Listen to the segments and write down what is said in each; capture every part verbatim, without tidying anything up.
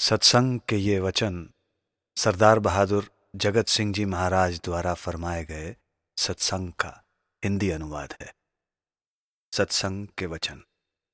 सत्संग के ये वचन सरदार बहादुर जगत सिंह जी महाराज द्वारा फरमाए गए सत्संग का हिंदी अनुवाद है। सत्संग के वचन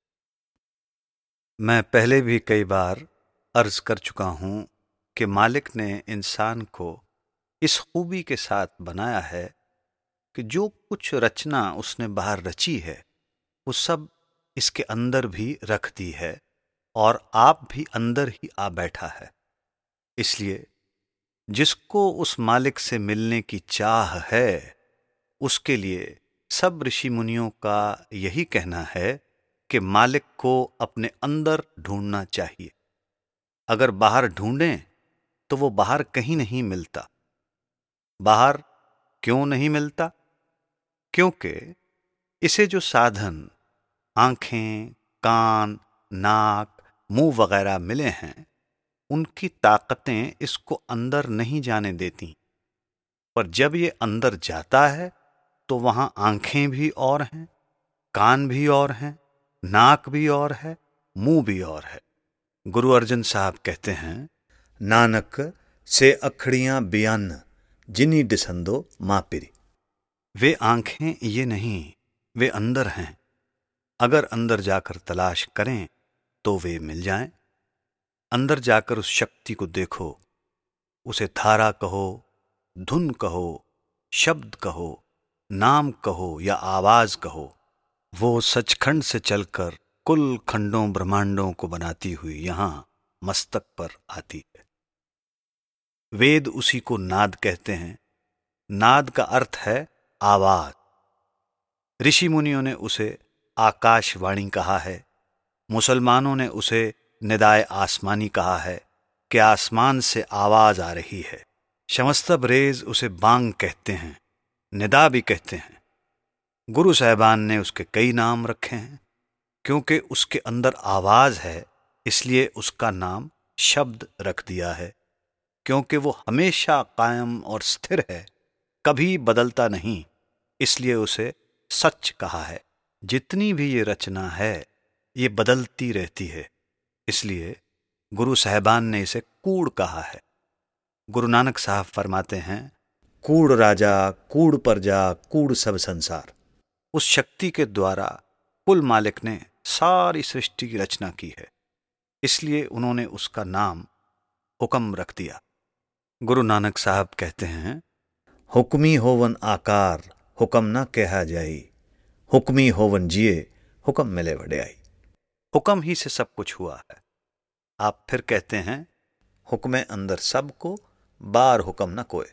मैं पहले भी कई बार अर्ज कर चुका हूं कि मालिक ने इंसान को इस खूबी के साथ बनाया है कि जो कुछ रचना उसने बाहर रची है वो सब इसके अंदर भी रख दी है और आप भी अंदर ही आ बैठा है। इसलिए जिसको उस मालिक से मिलने की चाह है उसके लिए सब ऋषि मुनियों का यही कहना है कि मालिक को अपने अंदर ढूंढना चाहिए। अगर बाहर ढूंढें तो वो बाहर कहीं नहीं मिलता। बाहर क्यों नहीं मिलता? क्योंकि इसे जो साधन आंखें, कान, नाक, मुंह वगैरह मिले हैं उनकी ताकतें इसको अंदर नहीं जाने देती। पर जब ये अंदर जाता है तो वहां आंखें भी और हैं, कान भी और हैं, नाक भी और है, मुंह भी और है। गुरु अर्जन साहब कहते हैं, नानक से अखड़ियां बियान जिनी डिसंदो मापिरी। वे आंखें ये नहीं, वे अंदर हैं। अगर अंदर जाकर तलाश करें तो वे मिल जाएं। अंदर जाकर उस शक्ति को देखो। उसे धारा कहो, धुन कहो, शब्द कहो, नाम कहो या आवाज कहो। वो सचखंड से चलकर कुल खंडों ब्रह्मांडों को बनाती हुई यहां मस्तक पर आती है। वेद उसी को नाद कहते हैं। नाद का अर्थ है आवाज। ऋषि मुनियों ने उसे आकाशवाणी कहा है। मुसलमानों ने उसे निदाए आसमानी कहा है कि आसमान से आवाज आ रही है। शमस्तबरेज उसे बांग कहते हैं, निदा भी कहते हैं। गुरु साहिबान ने उसके कई नाम रखे हैं। क्योंकि उसके अंदर आवाज है इसलिए उसका नाम शब्द रख दिया है। क्योंकि वो हमेशा कायम और स्थिर है, कभी बदलता नहीं, इसलिए उसे सच कहा है। जितनी भी ये रचना है ये बदलती रहती है, इसलिए गुरु साहिबान ने इसे कूड़ कहा है। गुरु नानक साहब फरमाते हैं, कूड़ राजा कूड़ प्रजा कूड़ सब संसार। उस शक्ति के द्वारा कुल मालिक ने सारी सृष्टि की रचना की है, इसलिए उन्होंने उसका नाम हुक्म रख दिया। गुरु नानक साहब कहते हैं, हुक्मी होवन आकार हुक्म ना कहा जाई, हुक्मी होवन जिए हुक्म मिले वड्याई। हुक्म ही से सब कुछ हुआ है। आप फिर कहते हैं, हुक्मे अंदर सबको बार हुक्म न कोय।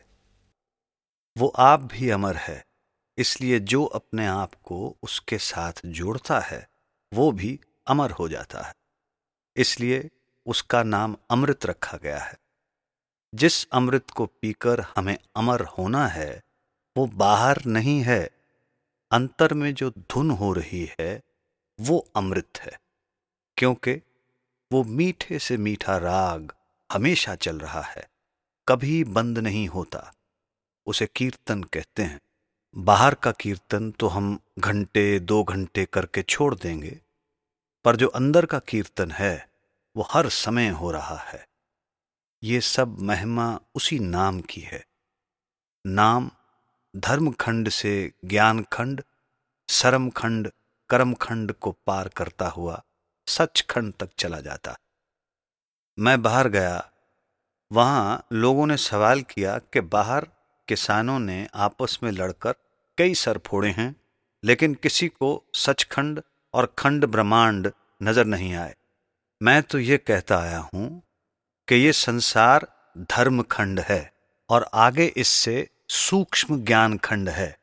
वो आप भी अमर है, इसलिए जो अपने आप को उसके साथ जोड़ता है वो भी अमर हो जाता है। इसलिए उसका नाम अमृत रखा गया है। जिस अमृत को पीकर हमें अमर होना है वो बाहर नहीं है, अंतर में जो धुन हो रही है वो अमृत है। क्योंकि वो मीठे से मीठा राग हमेशा चल रहा है, कभी बंद नहीं होता। उसे कीर्तन कहते हैं। बाहर का कीर्तन तो हम घंटे दो घंटे करके छोड़ देंगे, पर जो अंदर का कीर्तन है वो हर समय हो रहा है। ये सब महिमा उसी नाम की है। नाम धर्म खंड से ज्ञान खंड, सरम खंड, कर्म खंड को पार करता हुआ सच खंड तक चला जाता। मैं बाहर गया, वहां लोगों ने सवाल किया कि बाहर किसानों ने आपस में लड़कर कई सर फोड़े हैं, लेकिन किसी को सचखंड और खंड ब्रह्मांड नजर नहीं आए। मैं तो ये कहता आया हूं कि ये संसार धर्म खंड है और आगे इससे सूक्ष्म ज्ञान खंड है।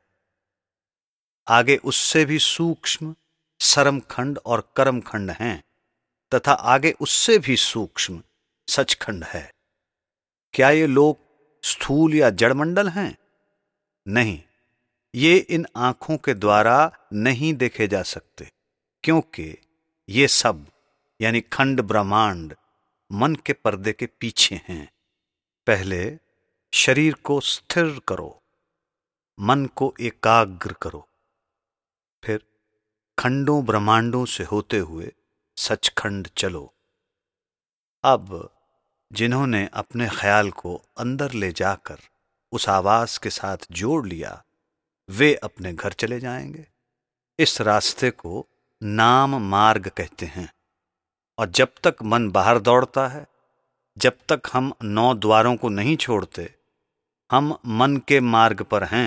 आगे उससे भी सूक्ष्म सरम खंड और कर्म खंड हैं, तथा आगे उससे भी सूक्ष्म सचखंड है। क्या ये लोग स्थूल या जड़मंडल हैं? नहीं, ये इन आंखों के द्वारा नहीं देखे जा सकते, क्योंकि ये सब यानी खंड ब्रह्मांड मन के पर्दे के पीछे हैं। पहले शरीर को स्थिर करो, मन को एकाग्र करो, फिर खंडों ब्रह्मांडों से होते हुए सचखंड चलो। अब जिन्होंने अपने ख्याल को अंदर ले जाकर उस आवाज के साथ जोड़ लिया, वे अपने घर चले जाएंगे। इस रास्ते को नाम मार्ग कहते हैं। और जब तक मन बाहर दौड़ता है, जब तक हम नौ द्वारों को नहीं छोड़ते, हम मन के मार्ग पर हैं।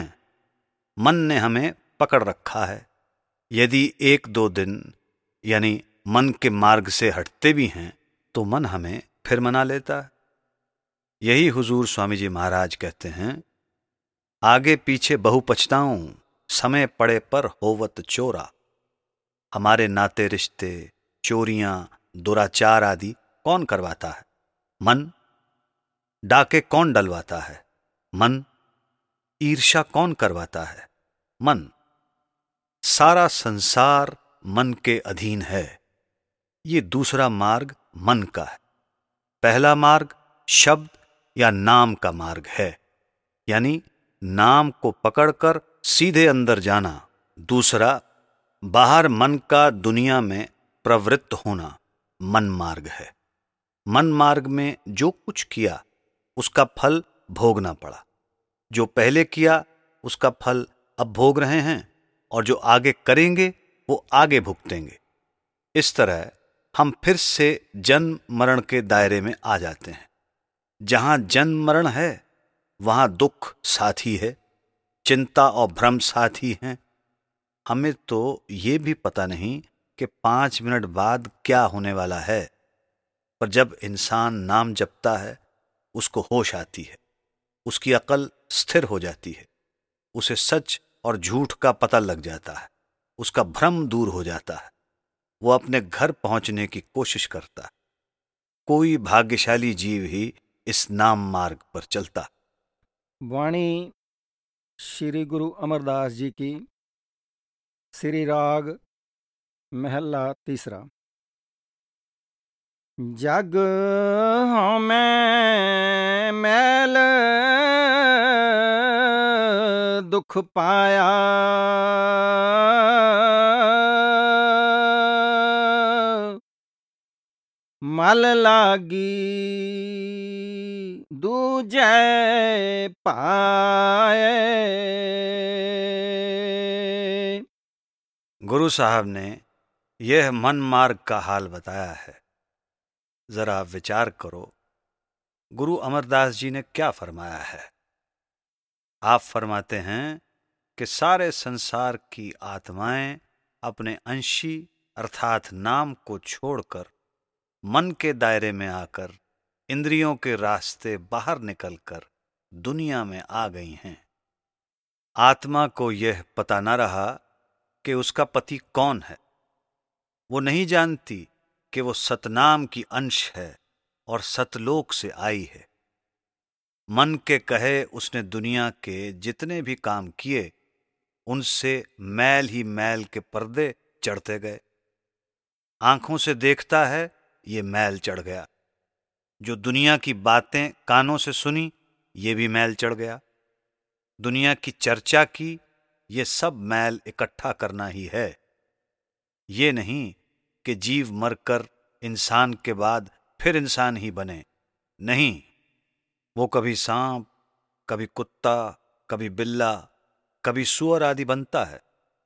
मन ने हमें पकड़ रखा है। यदि एक दो दिन यानी मन के मार्ग से हटते भी हैं, तो मन हमें फिर मना लेता है। यही हुजूर स्वामी जी महाराज कहते हैं, आगे पीछे बहु पछताऊं, समय पड़े पर होवत चोरा। हमारे नाते रिश्ते, चोरियां, दुराचार आदि कौन करवाता है? मन। डाके कौन डलवाता है? मन। ईर्ष्या कौन करवाता है? मन। सारा संसार मन के अधीन है। ये दूसरा मार्ग मन का है। पहला मार्ग शब्द या नाम का मार्ग है, यानी नाम को पकड़कर सीधे अंदर जाना। दूसरा बाहर मन का दुनिया में प्रवृत्त होना, मन मार्ग है। मन मार्ग में जो कुछ किया उसका फल भोगना पड़ा। जो पहले किया उसका फल अब भोग रहे हैं, और जो आगे करेंगे वो आगे भुगतेंगे। इस तरह हम फिर से जन्म मरण के दायरे में आ जाते हैं। जहां जन्म मरण है, वहां दुख साथी है, चिंता और भ्रम साथी हैं। हमें तो ये भी पता नहीं कि पांच मिनट बाद क्या होने वाला है, पर जब इंसान नाम जपता है, उसको होश आती है, उसकी अकल स्थिर हो जाती है, उसे सच और झूठ का पता लग जाता है, उसका भ्रम दूर हो जाता है, वो अपने घर पहुंचने की कोशिश करता है। कोई भाग्यशाली जीव ही इस नाम मार्ग पर चलता। वाणी श्री गुरु अमरदास जी की, श्री राग महला तीसरा। जग हमें मैल दुख पाया, मल लागी दूजे पाए। गुरु साहब ने यह मन मार्ग का हाल बताया है। जरा आप विचार करो, गुरु अमरदास जी ने क्या फरमाया है। आप फरमाते हैं कि सारे संसार की आत्माएं अपने अंशी अर्थात नाम को छोड़कर मन के दायरे में आकर इंद्रियों के रास्ते बाहर निकलकर दुनिया में आ गई हैं। आत्मा को यह पता न रहा कि उसका पति कौन है। वो नहीं जानती कि वो सतनाम की अंश है और सतलोक से आई है। मन के कहे उसने दुनिया के जितने भी काम किए, उनसे मैल ही मैल के पर्दे चढ़ते गए। आंखों से देखता है, ये मैल चढ़ गया। जो दुनिया की बातें कानों से सुनी, ये भी मैल चढ़ गया। दुनिया की चर्चा की, ये सब मैल इकट्ठा करना ही है। ये नहीं कि जीव मरकर इंसान के बाद फिर इंसान ही बने। नहीं, वो कभी सांप, कभी कुत्ता, कभी बिल्ला, कभी सूअर आदि बनता है।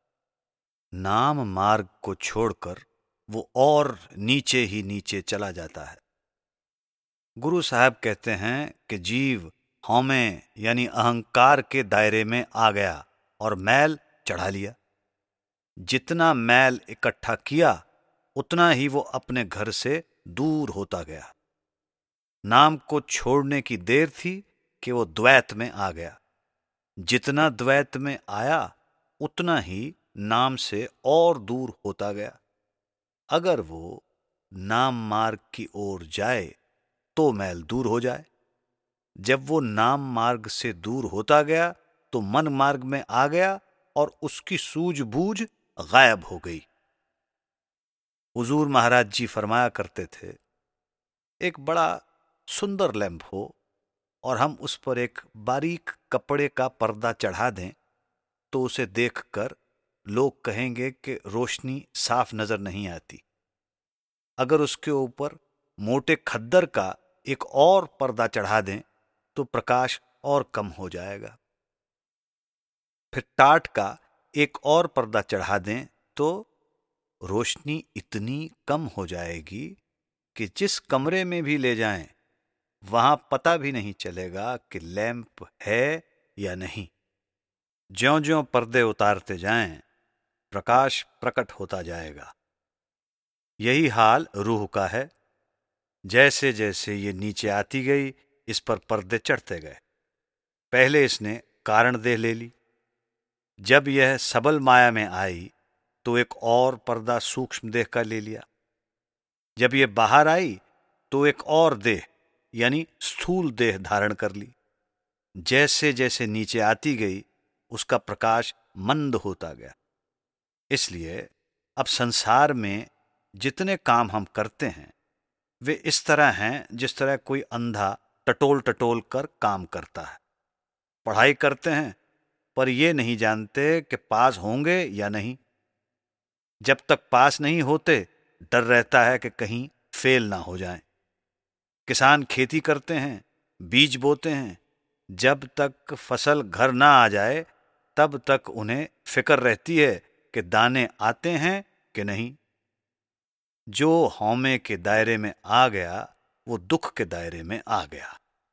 नाम मार्ग को छोड़कर वो और नीचे ही नीचे चला जाता है। गुरु साहब कहते हैं कि जीव हौमे यानी अहंकार के दायरे में आ गया और मैल चढ़ा लिया। जितना मैल इकट्ठा किया, उतना ही वो अपने घर से दूर होता गया। नाम को छोड़ने की देर थी कि वो द्वैत में आ गया। जितना द्वैत में आया, उतना ही नाम से और दूर होता गया। अगर वो नाम मार्ग की ओर जाए तो मैल दूर हो जाए। जब वो नाम मार्ग से दूर होता गया तो मन मार्ग में आ गया और उसकी सूझबूझ गायब हो गई। हुजूर महाराज जी फरमाया करते थे, एक बड़ा सुंदर लैंप हो और हम उस पर एक बारीक कपड़े का पर्दा चढ़ा दें, तो उसे देखकर लोग कहेंगे कि रोशनी साफ नजर नहीं आती। अगर उसके ऊपर मोटे खद्दर का एक और पर्दा चढ़ा दें तो प्रकाश और कम हो जाएगा। फिर टाट का एक और पर्दा चढ़ा दें तो रोशनी इतनी कम हो जाएगी कि जिस कमरे में भी ले जाएं वहां पता भी नहीं चलेगा कि लैंप है या नहीं। ज्यों-ज्यों पर्दे उतारते जाएं प्रकाश प्रकट होता जाएगा। यही हाल रूह का है। जैसे जैसे ये नीचे आती गई इस पर पर्दे चढ़ते गए। पहले इसने कारण देह ले ली। जब यह सबल माया में आई तो एक और पर्दा सूक्ष्म देह का ले लिया। जब यह बाहर आई तो एक और देह यानी स्थूल देह धारण कर ली। जैसे जैसे नीचे आती गई उसका प्रकाश मंद होता गया। इसलिए अब संसार में जितने काम हम करते हैं वे इस तरह हैं जिस तरह कोई अंधा टटोल टटोल कर काम करता है। पढ़ाई करते हैं पर ये नहीं जानते कि पास होंगे या नहीं। जब तक पास नहीं होते डर रहता है कि कहीं फेल ना हो जाएं। किसान खेती करते हैं, बीज बोते हैं। जब तक फसल घर ना आ जाए तब तक उन्हें फिक्र रहती है कि दाने आते हैं कि नहीं। जो हौमे के दायरे में आ गया वो दुख के दायरे में आ गया।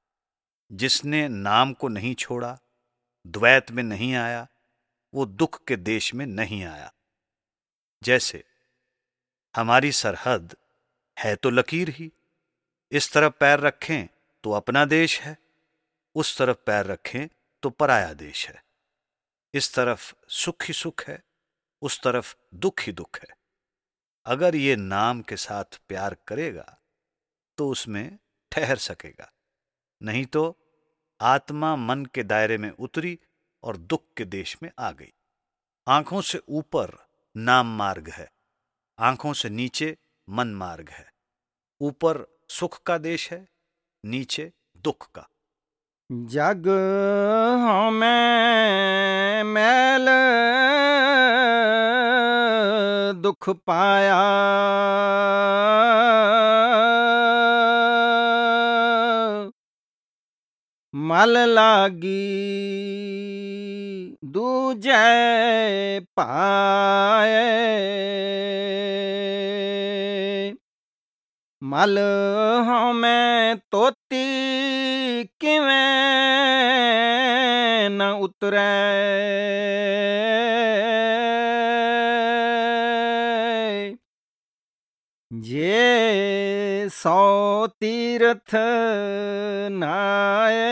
जिसने नाम को नहीं छोड़ा, द्वैत में नहीं आया, वो दुख के देश में नहीं आया। जैसे हमारी सरहद है तो लकीर ही। इस तरफ पैर रखें तो अपना देश है, उस तरफ पैर रखें तो पराया देश है। इस तरफ सुख ही सुख है, उस तरफ दुख ही दुख है। अगर ये नाम के साथ प्यार करेगा तो उसमें ठहर सकेगा, नहीं तो आत्मा मन के दायरे में उतरी और दुख के देश में आ गई। आंखों से ऊपर नाम मार्ग है, आंखों से नीचे मन मार्ग है। ऊपर सुख का देश है, नीचे दुख का। जग हमें मैल दुख पाया, मल लागी दूजे पाए, मल हमें तोती किवें न उतरे, जे सौ तीर्थ नाए।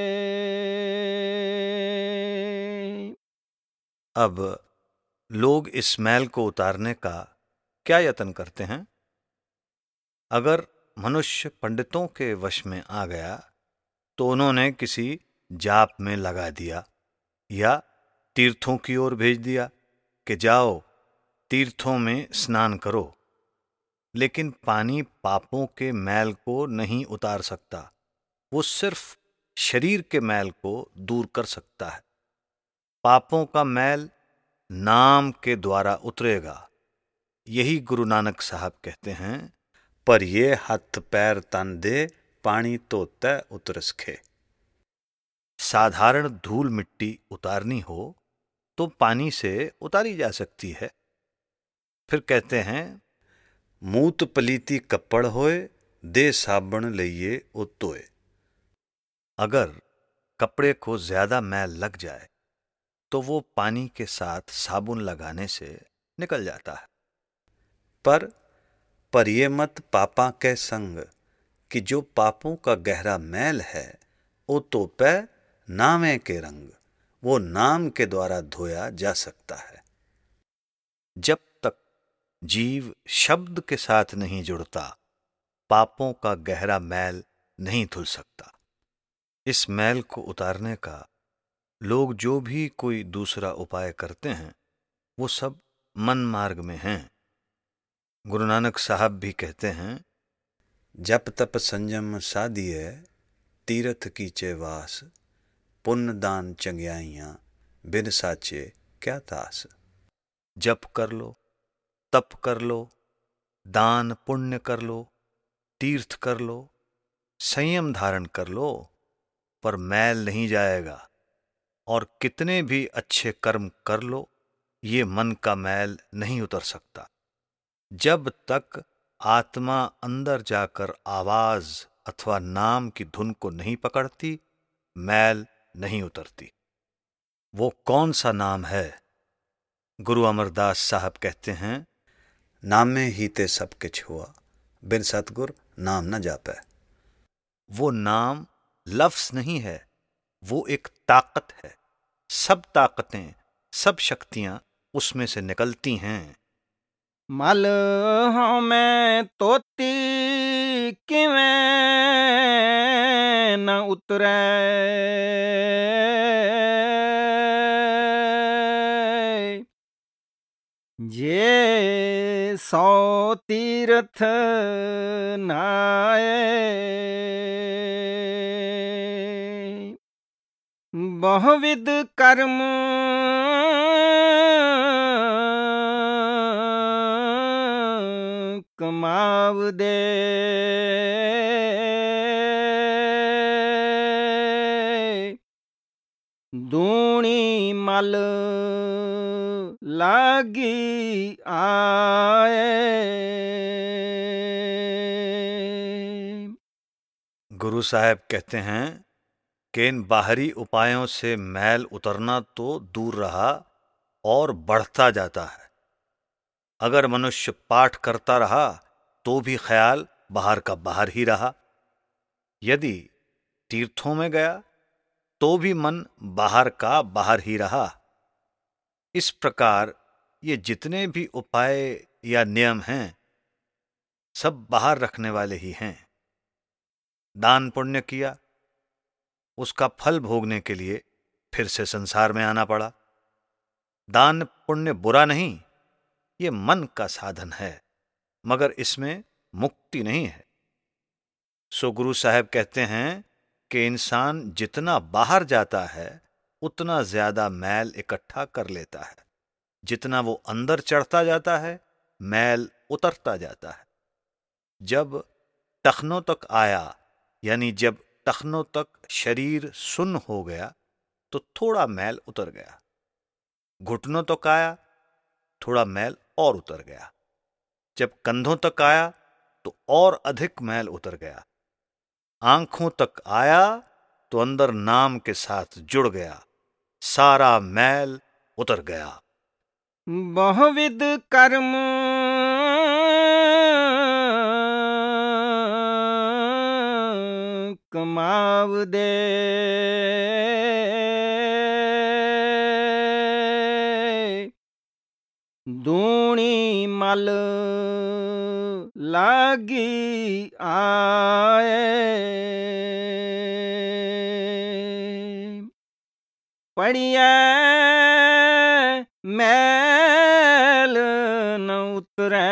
अब लोग इस मैल को उतारने का क्या यत्न करते हैं? अगर मनुष्य पंडितों के वश में आ गया तो उन्होंने किसी जाप में लगा दिया या तीर्थों की ओर भेज दिया कि जाओ तीर्थों में स्नान करो। लेकिन पानी पापों के मैल को नहीं उतार सकता, वो सिर्फ शरीर के मैल को दूर कर सकता है। पापों का मैल नाम के द्वारा उतरेगा। यही गुरु नानक साहब कहते हैं, पर ये हथ पैर तन दे पानी तो तय उतरस खे। साधारण धूल मिट्टी उतारनी हो तो पानी से उतारी जा सकती है। फिर कहते हैं, मूत पलीती कपड़ होए दे साबण लइये उतोए। अगर कपड़े को ज्यादा मैल लग जाए तो वो पानी के साथ साबुन लगाने से निकल जाता है। पर पर ये मत पापा के संग कि जो पापों का गहरा मैल है वो तो पै नामे के रंग, वो नाम के द्वारा धोया जा सकता है। जब तक जीव शब्द के साथ नहीं जुड़ता पापों का गहरा मैल नहीं धुल सकता। इस मैल को उतारने का लोग जो भी कोई दूसरा उपाय करते हैं वो सब मन मार्ग में हैं। गुरु नानक साहब भी कहते हैं, जप तप संयम साधिए तीरथ कीचे वास, पुण्य दान चंगियाइयां बिन साचे क्या तास। जप कर लो, तप कर लो, दान पुण्य कर लो, तीर्थ कर लो, संयम धारण कर लो, पर मैल नहीं जाएगा। और कितने भी अच्छे कर्म कर लो, ये मन का मैल नहीं उतर सकता। जब तक आत्मा अंदर जाकर आवाज अथवा नाम की धुन को नहीं पकड़ती, मैल नहीं उतरती। वो कौन सा नाम है? गुरु अमरदास साहब कहते हैं, नामे ही ते सब किछ हुआ, बिन सतगुर नाम न जापै। वो नाम लफ्ज नहीं है, वो एक ताकत है। सब ताकतें, सब शक्तियां उसमें से निकलती हैं। मल हूँ मैं तोती किवें न उतरै, जे सौ तीर्थ नाए, बहुविध कर्म कमाव दे, दूनी मल लागी आए। गुरु साहब कहते हैं कि इन बाहरी उपायों से मैल उतरना तो दूर रहा और बढ़ता जाता है। अगर मनुष्य पाठ करता रहा तो भी ख्याल बाहर का बाहर ही रहा। यदि तीर्थों में गया तो भी मन बाहर का बाहर ही रहा। इस प्रकार ये जितने भी उपाय या नियम हैं, सब बाहर रखने वाले ही हैं। दान पुण्य किया, उसका फल भोगने के लिए फिर से संसार में आना पड़ा। दान पुण्य बुरा नहीं, ये मन का साधन है, मगर इसमें मुक्ति नहीं है। सो गुरु साहब कहते हैं कि इंसान जितना बाहर जाता है उतना ज्यादा मैल इकट्ठा कर लेता है। जितना वो अंदर चढ़ता जाता है, मैल उतरता जाता है। जब टखनों तक आया, यानी जब टखनों तक शरीर सुन्न हो गया, तो थोड़ा मैल उतर गया। घुटनों तक आया, थोड़ा मैल और उतर गया। जब कंधों तक आया तो और अधिक मैल उतर गया। आंखों तक आया तो अंदर नाम के साथ जुड़ गया, सारा मैल उतर गया। बहुविध कर्म कमाव दे, दूनी मल लागी आए। पड़िया मैल न उतरै,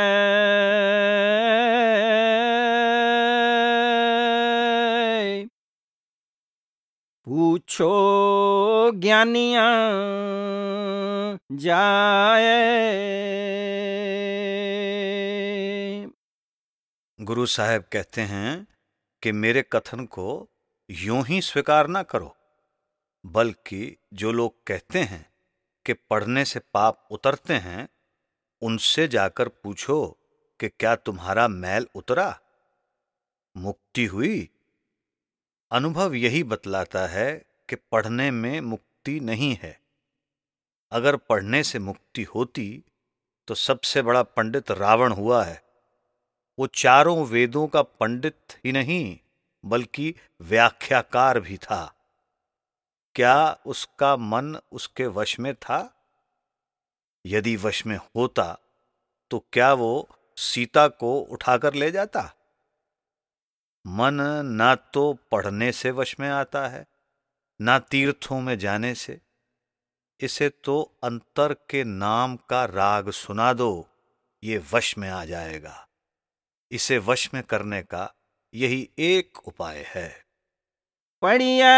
पूछो ज्ञानियां जाए। गुरु साहब कहते हैं कि मेरे कथन को यूं ही स्वीकार ना करो, बल्कि जो लोग कहते हैं कि पढ़ने से पाप उतरते हैं, उनसे जाकर पूछो कि क्या तुम्हारा मैल उतरा, मुक्ति हुई? अनुभव यही बतलाता है कि पढ़ने में मुक्ति नहीं है। अगर पढ़ने से मुक्ति होती तो सबसे बड़ा पंडित रावण हुआ है। वो चारों वेदों का पंडित ही नहीं, बल्कि व्याख्याकार भी था। क्या उसका मन उसके वश में था? यदि वश में होता तो क्या वो सीता को उठाकर ले जाता? मन ना तो पढ़ने से वश में आता है, ना तीर्थों में जाने से। इसे तो अंतर के नाम का राग सुना दो, ये वश में आ जाएगा। इसे वश में करने का यही एक उपाय है। पड़िया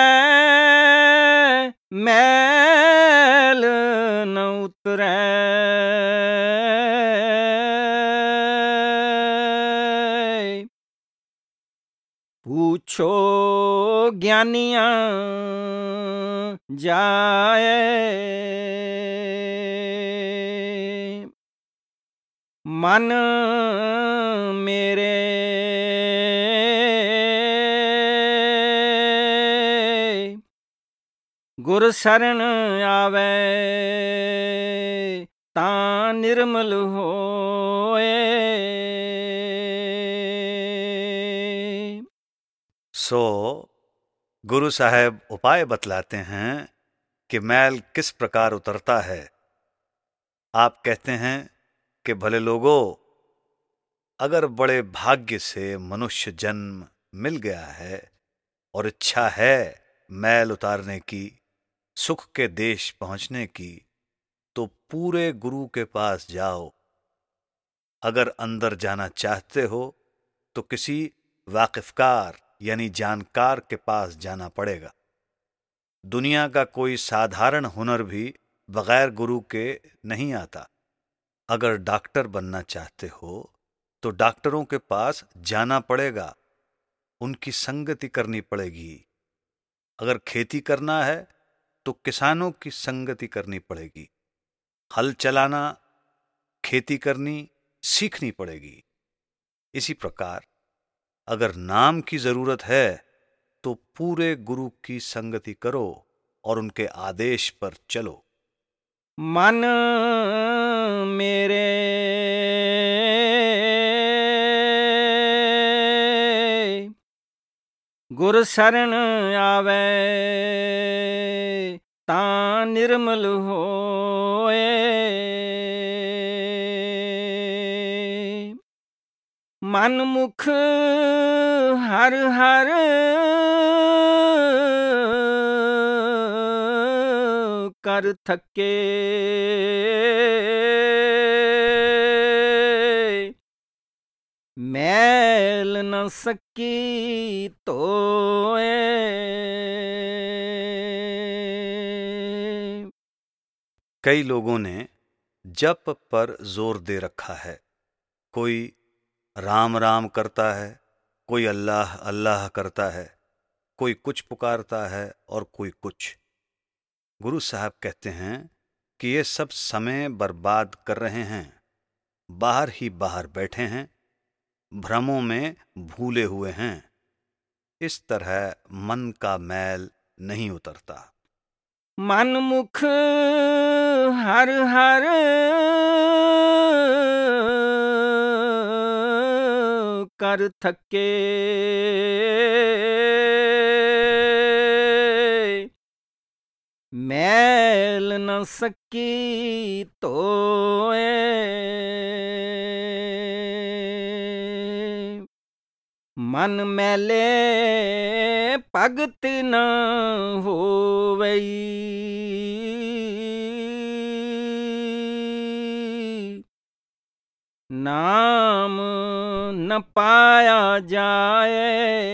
मैल न उतरै, पूछो पूछो ज्ञानिया जाए, मन मेरे गुर शरण आवे, ता निर्मल होए। सो गुरु साहब उपाय बतलाते हैं कि मैल किस प्रकार उतरता है। आप कहते हैं कि भले लोगों, अगर बड़े भाग्य से मनुष्य जन्म मिल गया है और इच्छा है मैल उतारने की, सुख के देश पहुंचने की, तो पूरे गुरु के पास जाओ। अगर अंदर जाना चाहते हो तो किसी वाकिफकार यानी जानकार के पास जाना पड़ेगा। दुनिया का कोई साधारण हुनर भी बगैर गुरु के नहीं आता। अगर डॉक्टर बनना चाहते हो तो डॉक्टरों के पास जाना पड़ेगा, उनकी संगति करनी पड़ेगी। अगर खेती करना है तो किसानों की संगति करनी पड़ेगी। हल चलाना, खेती करनी सीखनी पड़ेगी। इसी प्रकार अगर नाम की जरूरत है तो पूरे गुरु की संगति करो और उनके आदेश पर चलो। मन मेरे गुर शरण आवे, ता निर्मल होए। मन मुख हर हर कर थके, मैल न सकी तोए। कई लोगों ने जप पर जोर दे रखा है। कोई राम राम करता है, कोई अल्लाह अल्लाह करता है, कोई कुछ पुकारता है और कोई कुछ। गुरु साहब कहते हैं कि ये सब समय बर्बाद कर रहे हैं, बाहर ही बाहर बैठे हैं, भ्रमों में भूले हुए हैं। इस तरह मन का मैल नहीं उतरता। मन मुख हर हर कर थके, मैल न सकी तोए। मन मैले भगत न होवई, नाम न पाया जाए।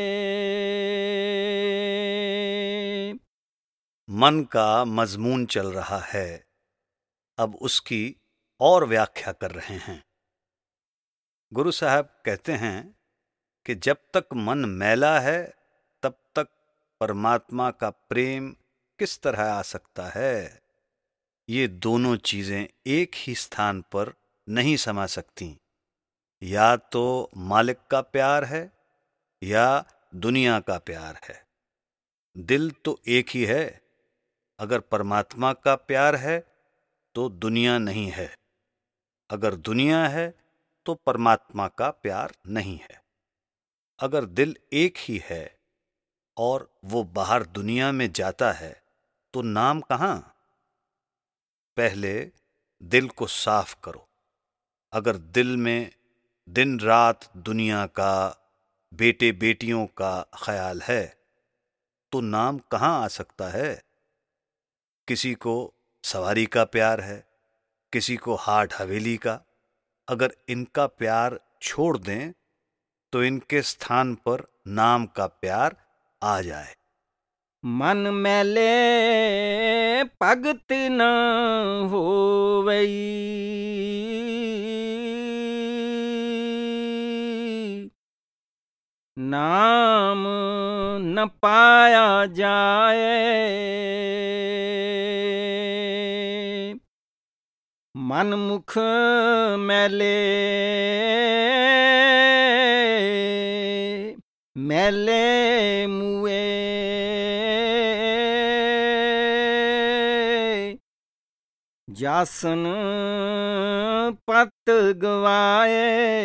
मन का मजमून चल रहा है, अब उसकी और व्याख्या कर रहे हैं। गुरु साहब कहते हैं कि जब तक मन मैला है तब तक परमात्मा का प्रेम किस तरह आ सकता है। ये दोनों चीजें एक ही स्थान पर नहीं समा सकती। या तो मालिक का प्यार है या दुनिया का प्यार है। दिल तो एक ही है। अगर परमात्मा का प्यार है तो दुनिया नहीं है, अगर दुनिया है तो परमात्मा का प्यार नहीं है। अगर दिल एक ही है और वो बाहर दुनिया में जाता है तो नाम कहाँ? पहले दिल को साफ करो। अगर दिल में दिन रात दुनिया का, बेटे बेटियों का ख्याल है तो नाम कहाँ आ सकता है? किसी को सवारी का प्यार है, किसी को हाट हवेली का। अगर इनका प्यार छोड़ दें तो इनके स्थान पर नाम का प्यार आ जाए। मन मैले भगत न होवई, नाम न पाया जाए। मन मुख मैले मैले मुए, जासन पत गवाए।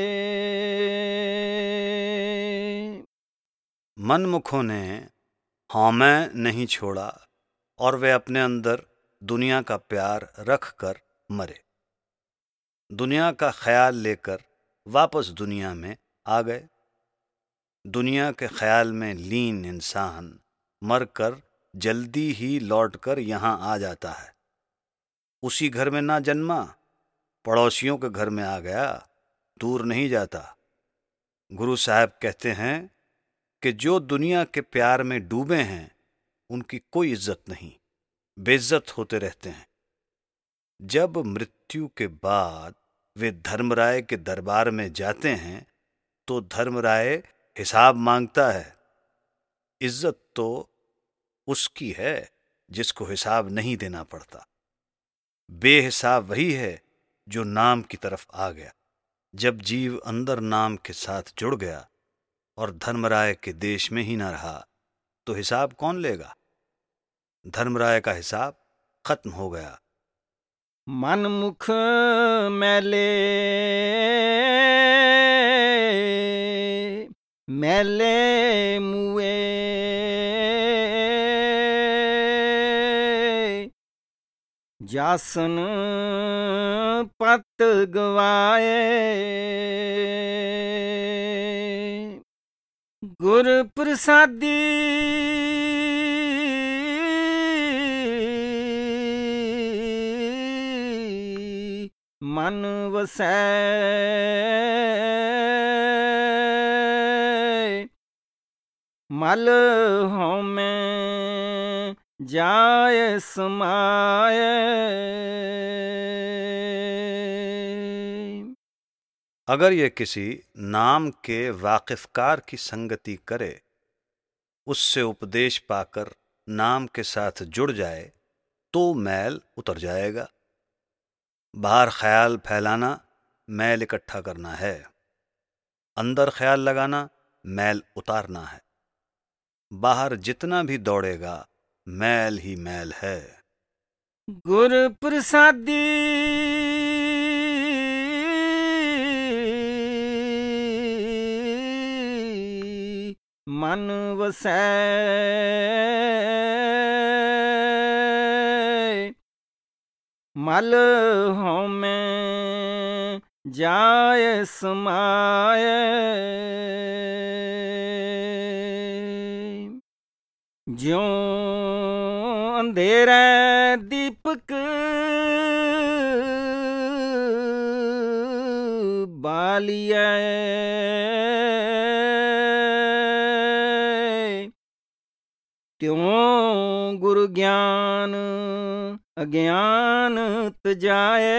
मनमुखों ने हौमै नहीं छोड़ा और वे अपने अंदर दुनिया का प्यार रख कर मरे। दुनिया का ख्याल लेकर वापस दुनिया में आ गए। दुनिया के ख्याल में लीन इंसान मरकर जल्दी ही लौटकर यहाँ आ जाता है। उसी घर में ना जन्मा, पड़ोसियों के घर में आ गया, दूर नहीं जाता। गुरु साहब कहते हैं कि जो दुनिया के प्यार में डूबे हैं उनकी कोई इज्जत नहीं, बेइज्जत होते रहते हैं। जब मृत्यु के बाद वे धर्मराय के दरबार में जाते हैं तो धर्मराय हिसाब मांगता है। इज्जत तो उसकी है जिसको हिसाब नहीं देना पड़ता। बेहिसाब वही है जो नाम की तरफ आ गया। जब जीव अंदर नाम के साथ जुड़ गया और धर्मराय के देश में ही न रहा तो हिसाब कौन लेगा? धर्मराय का हिसाब खत्म हो गया। मन मुख मैले मैले मुए, जासन पत गवाए। गुर प्रसादी मन वसै, मल हौमै जाय समाए। अगर ये किसी नाम के वाकिफकार की संगति करे, उससे उपदेश पाकर नाम के साथ जुड़ जाए तो मैल उतर जाएगा। बाहर ख्याल फैलाना मैल इकट्ठा करना है, अंदर ख्याल लगाना मैल उतारना है। बाहर जितना भी दौड़ेगा मैल ही मैल है। गुर प्रसादी मन वसै, मल हौमै जाय समाए। ज्यों अंधेरे दीपक बालिए, त्यों गुरु ज्ञान अज्ञान तजाए।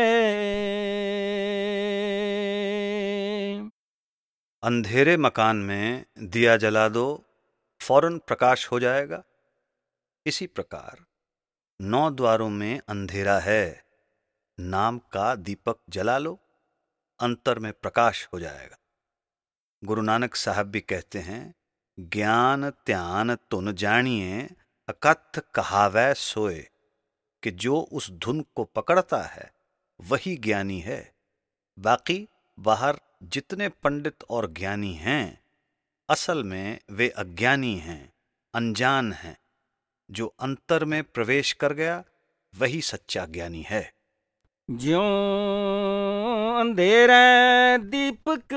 अंधेरे मकान में दिया जला दो, फौरन प्रकाश हो जाएगा। इसी प्रकार नौ द्वारों में अंधेरा है, नाम का दीपक जला लो, अंतर में प्रकाश हो जाएगा। गुरु नानक साहब भी कहते हैं, ज्ञान ध्यान तुन जानिए अकथ कहावै सोए, कि जो उस धुन को पकड़ता है वही ज्ञानी है। बाकी बाहर जितने पंडित और ज्ञानी हैं, असल में वे अज्ञानी हैं, अनजान हैं। जो अंतर में प्रवेश कर गया वही सच्चा ज्ञानी है। ज्यों अंधेरे दीपक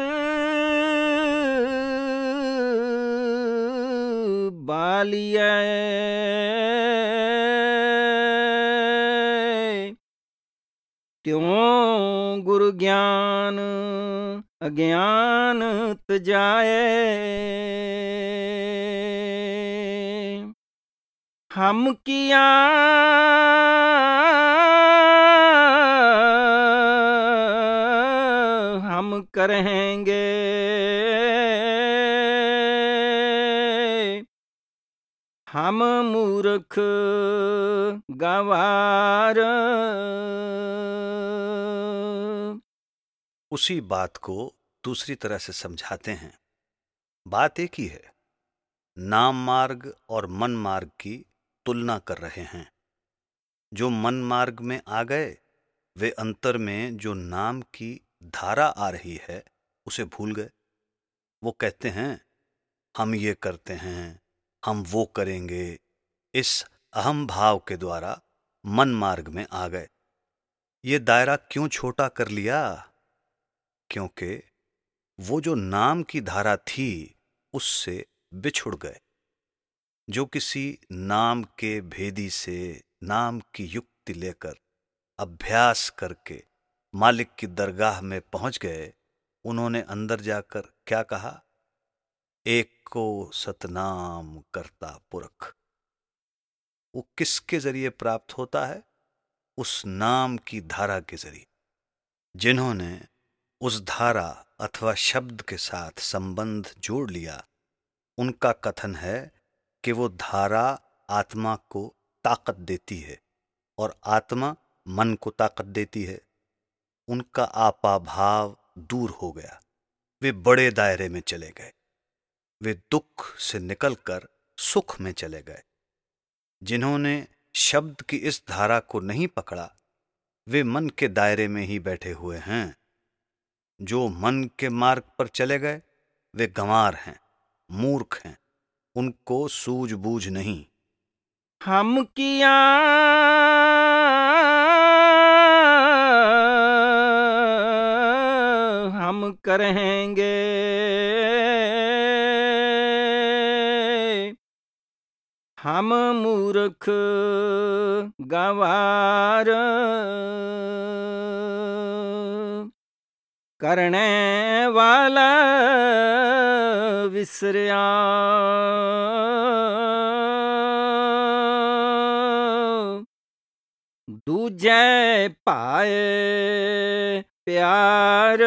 बालिए, त्यों गुरु ज्ञान अज्ञान तजाए। हम किया हम करेंगे, हम मूर्ख गंवार। उसी बात को दूसरी तरह से समझाते हैं। बात एक ही है, नाम मार्ग और मन मार्ग की तुलना कर रहे हैं। जो मन मार्ग में आ गए वे अंतर में जो नाम की धारा आ रही है उसे भूल गए। वो कहते हैं हम ये करते हैं, हम वो करेंगे। इस अहम भाव के द्वारा मन मार्ग में आ गए। ये दायरा क्यों छोटा कर लिया? क्योंकि वो जो नाम की धारा थी उससे बिछुड़ गए। जो किसी नाम के भेदी से नाम की युक्ति लेकर अभ्यास करके मालिक की दरगाह में पहुंच गए, उन्होंने अंदर जाकर क्या कहा? एक को सतनाम करता पुरख। वो किसके जरिए प्राप्त होता है? उस नाम की धारा के जरिए। जिन्होंने उस धारा अथवा शब्द के साथ संबंध जोड़ लिया, उनका कथन है कि वो धारा आत्मा को ताकत देती है और आत्मा मन को ताकत देती है। उनका आपा भाव दूर हो गया। वे बड़े दायरे में चले गए। वे दुख से निकलकर सुख में चले गए। जिन्होंने शब्द की इस धारा को नहीं पकड़ा, वे मन के दायरे में ही बैठे हुए हैं। जो मन के मार्ग पर चले गए वे गंवार हैं, मूर्ख हैं। उनको सूझबूझ नहीं। हम किया हम करेंगे, हम मूर्ख गंवार। करने वाला विसरिया, दूजे पाए प्यार।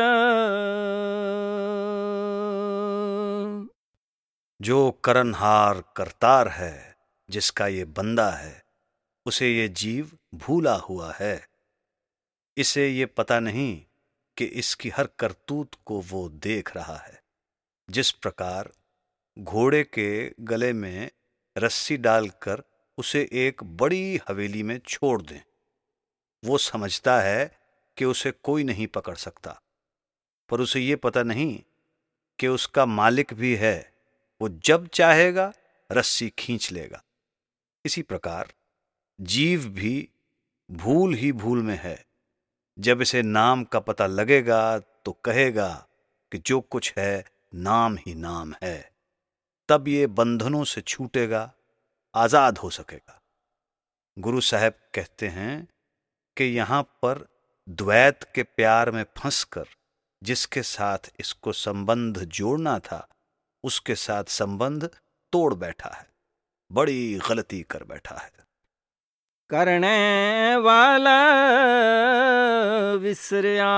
जो करनहार करतार है, जिसका ये बंदा है, उसे ये जीव भूला हुआ है। इसे ये पता नहीं कि इसकी हर करतूत को वो देख रहा है। जिस प्रकार घोड़े के गले में रस्सी डालकर उसे एक बड़ी हवेली में छोड़ दें, वो समझता है कि उसे कोई नहीं पकड़ सकता, पर उसे ये पता नहीं कि उसका मालिक भी है। वो जब चाहेगा रस्सी खींच लेगा। इसी प्रकार जीव भी भूल ही भूल में है। जब इसे नाम का पता लगेगा तो कहेगा कि जो कुछ है नाम ही नाम है। तब ये बंधनों से छूटेगा, आजाद हो सकेगा। गुरु साहब कहते हैं कि यहाँ पर द्वैत के प्यार में फंसकर जिसके साथ इसको संबंध जोड़ना था, उसके साथ संबंध तोड़ बैठा है, बड़ी गलती कर बैठा है। करने वाला विसरिया,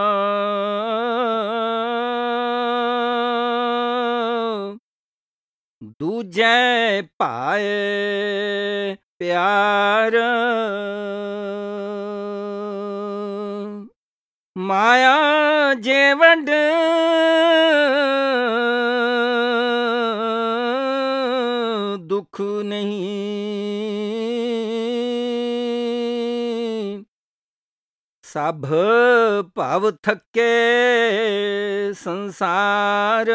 दूजे पाए प्यार। माया जेवंड दुख नहीं, सब भव थके संसार।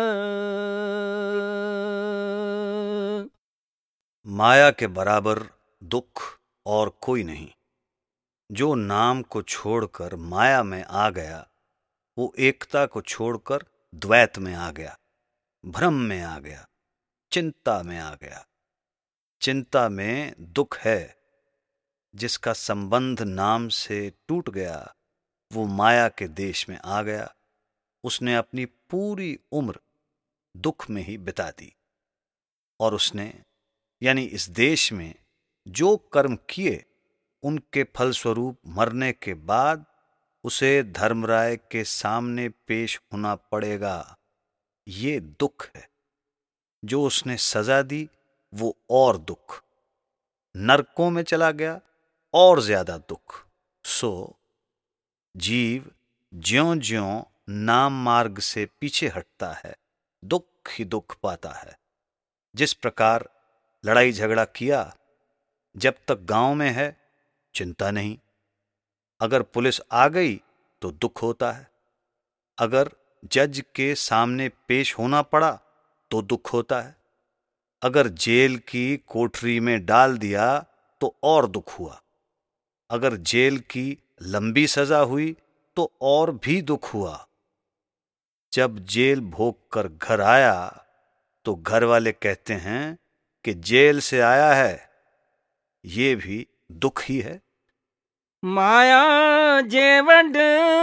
माया के बराबर दुख और कोई नहीं। जो नाम को छोड़कर माया में आ गया, वो एकता को छोड़कर द्वैत में आ गया, भ्रम में आ गया, चिंता में आ गया। चिंता में दुख है। जिसका संबंध नाम से टूट गया, वो माया के देश में आ गया। उसने अपनी पूरी उम्र दुख में ही बिता दी और उसने यानी इस देश में जो कर्म किए, उनके फलस्वरूप मरने के बाद उसे धर्मराय के सामने पेश होना पड़ेगा। ये दुख है। जो उसने सजा दी, वो और दुख, नरकों में चला गया और ज्यादा दुख। सो जीव ज्यों ज्यों नाम मार्ग से पीछे हटता है, दुख ही दुख पाता है। जिस प्रकार लड़ाई झगड़ा किया, जब तक गांव में है चिंता नहीं, अगर पुलिस आ गई तो दुख होता है, अगर जज के सामने पेश होना पड़ा तो दुख होता है, अगर जेल की कोठरी में डाल दिया तो और दुख हुआ, अगर जेल की लंबी सजा हुई तो और भी दुख हुआ। जब जेल भोग कर घर आया तो घर वाले कहते हैं कि जेल से आया है, ये भी दुख ही है। माया जेवंड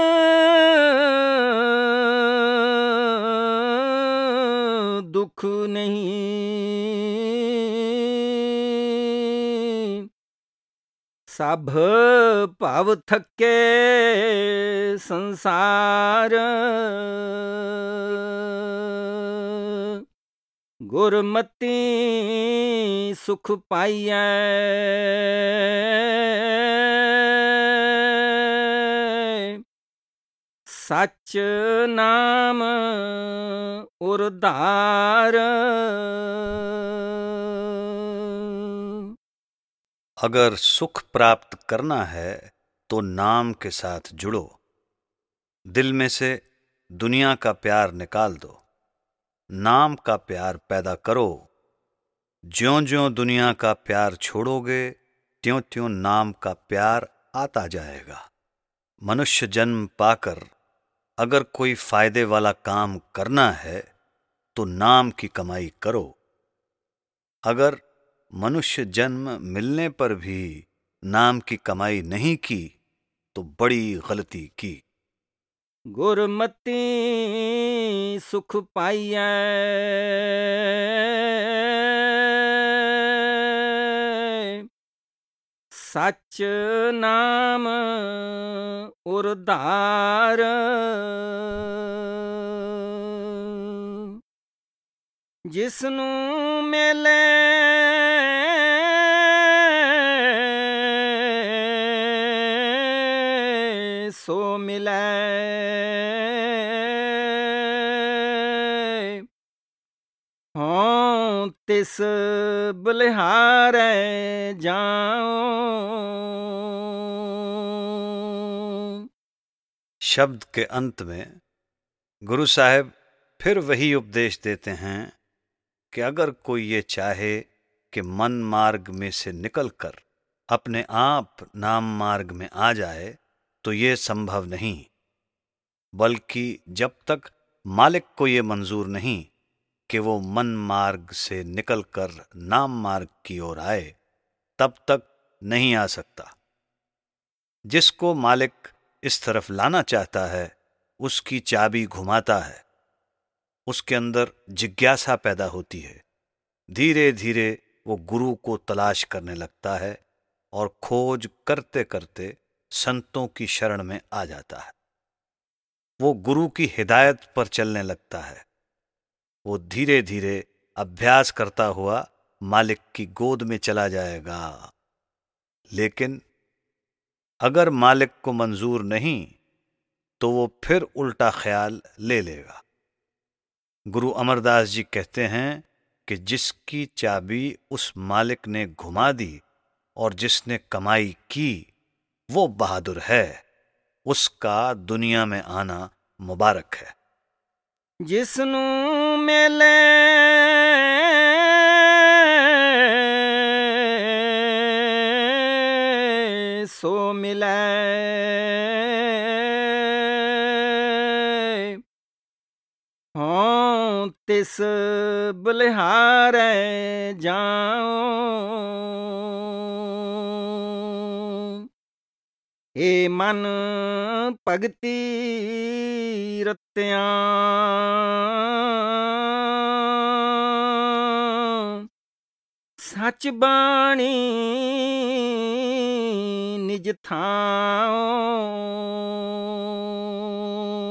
दुख नहीं, सब पाव थके संसार, गुरमति सुख पाइयै, सच नाम उरधार। अगर सुख प्राप्त करना है तो नाम के साथ जुड़ो, दिल में से दुनिया का प्यार निकाल दो, नाम का प्यार पैदा करो। ज्यों ज्यों दुनिया का प्यार छोड़ोगे, त्यों त्यों नाम का प्यार आता जाएगा। मनुष्य जन्म पाकर अगर कोई फायदे वाला काम करना है तो नाम की कमाई करो। अगर मनुष्य जन्म मिलने पर भी नाम की कमाई नहीं की तो बड़ी गलती की। गुरमति सुख पाइयै, सच नाम उरधार। जिसनू मिले सो मिलै, हों तिस बलिहारै जाऊं। शब्द के अंत में गुरु साहब फिर वही उपदेश देते हैं कि अगर कोई ये चाहे कि मन मार्ग में से निकलकर अपने आप नाम मार्ग में आ जाए तो ये संभव नहीं, बल्कि जब तक मालिक को ये मंजूर नहीं कि वो मन मार्ग से निकलकर नाम मार्ग की ओर आए, तब तक नहीं आ सकता। जिसको मालिक इस तरफ लाना चाहता है उसकी चाबी घुमाता है, उसके अंदर जिज्ञासा पैदा होती है, धीरे धीरे वो गुरु को तलाश करने लगता है और खोज करते करते संतों की शरण में आ जाता है। वो गुरु की हिदायत पर चलने लगता है, वो धीरे धीरे अभ्यास करता हुआ मालिक की गोद में चला जाएगा। लेकिन अगर मालिक को मंजूर नहीं तो वो फिर उल्टा ख्याल ले लेगा। गुरु अमरदास जी कहते हैं कि जिसकी चाबी उस मालिक ने घुमा दी और जिसने कमाई की वो बहादुर है, उसका दुनिया में आना मुबारक है। जिसनू मिले सो मिलै, हों तिस बलिहारै जाऊं। ए मन भगति रत्यां, सच बाणी निज थाओ।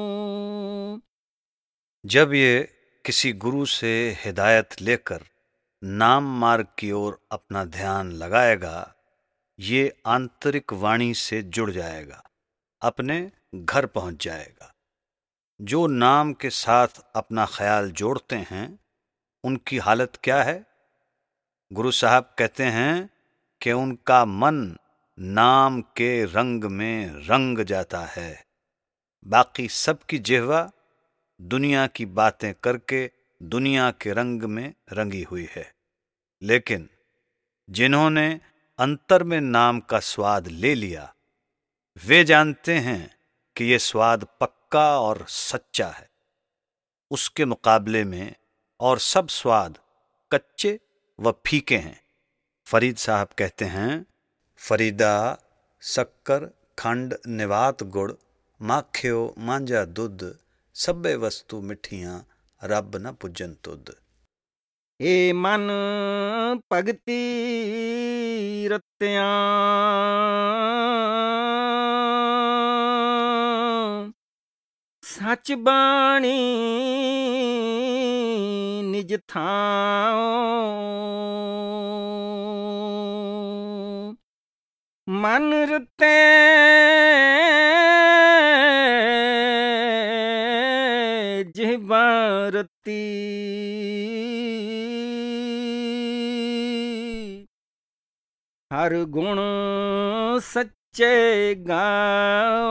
जब ये किसी गुरु से हिदायत लेकर नाम मार्ग की ओर अपना ध्यान लगाएगा, ये आंतरिक वाणी से जुड़ जाएगा, अपने घर पहुंच जाएगा। जो नाम के साथ अपना ख्याल जोड़ते हैं, उनकी हालत क्या है? गुरु साहब कहते हैं कि उनका मन नाम के रंग में रंग जाता है। बाकी सबकी जिह्वा दुनिया की बातें करके दुनिया के रंग में रंगी हुई है, लेकिन जिन्होंने अंतर में नाम का स्वाद ले लिया, वे जानते हैं कि ये स्वाद पक्का और सच्चा है। उसके मुकाबले में और सब स्वाद कच्चे व फीके हैं। फरीद साहब कहते हैं, फरीदा शक्कर खंड निवात गुड़ माखियो मांझा दुध सभे वस्तु मिठियां रब न पुजन तुद। ए मन भगति रत्यां सच बाणी निज थाओ मन रते जिहबारती हर गुण सच्चे गाओ।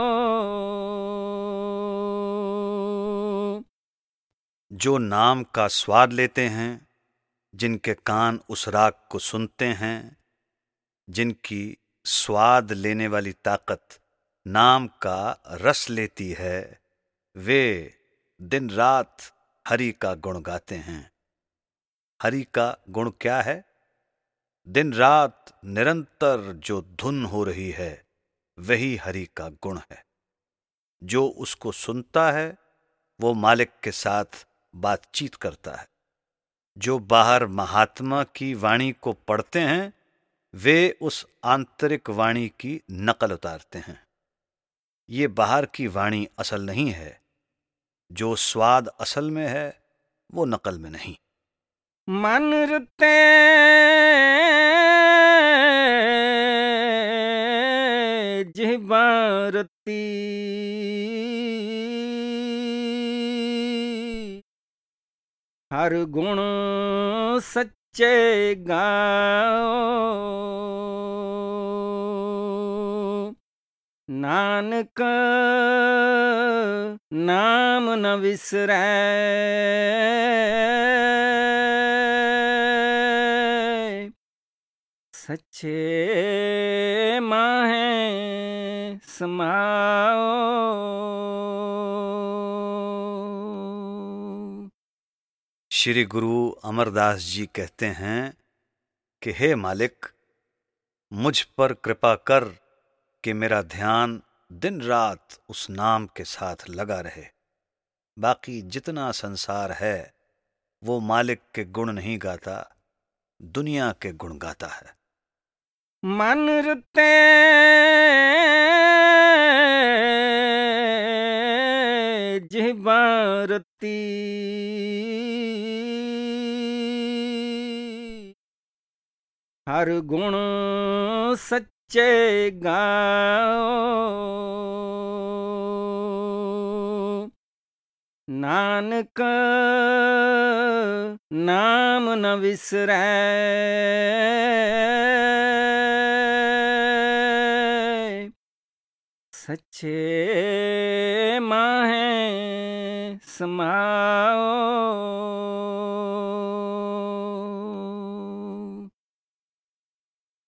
जो नाम का स्वाद लेते हैं, जिनके कान उस राग को सुनते हैं, जिनकी स्वाद लेने वाली ताकत नाम का रस लेती है, वे दिन रात हरि का गुण गाते हैं। हरि का गुण क्या है? दिन रात निरंतर जो धुन हो रही है, वही हरि का गुण है। जो उसको सुनता है, वो मालिक के साथ बातचीत करता है। जो बाहर महात्मा की वाणी को पढ़ते हैं, वे उस आंतरिक वाणी की नकल उतारते हैं। ये बाहर की वाणी असल नहीं है। जो स्वाद असल में है, वो नकल में नहीं। मन रते जिहबारती हर गुण सच्चे गाओ। नानक नाम न विसरै सच्चे माहे समाओ। श्री गुरु अमरदास जी कहते हैं कि हे मालिक, मुझ पर कृपा कर कि मेरा ध्यान दिन रात उस नाम के साथ लगा रहे। बाकी जितना संसार है, वो मालिक के गुण नहीं गाता, दुनिया के गुण गाता है। मन रते जिहबारती हर गुण सच्चे गाओ। नानक नाम न विसरै सच्चे माहे समाओ।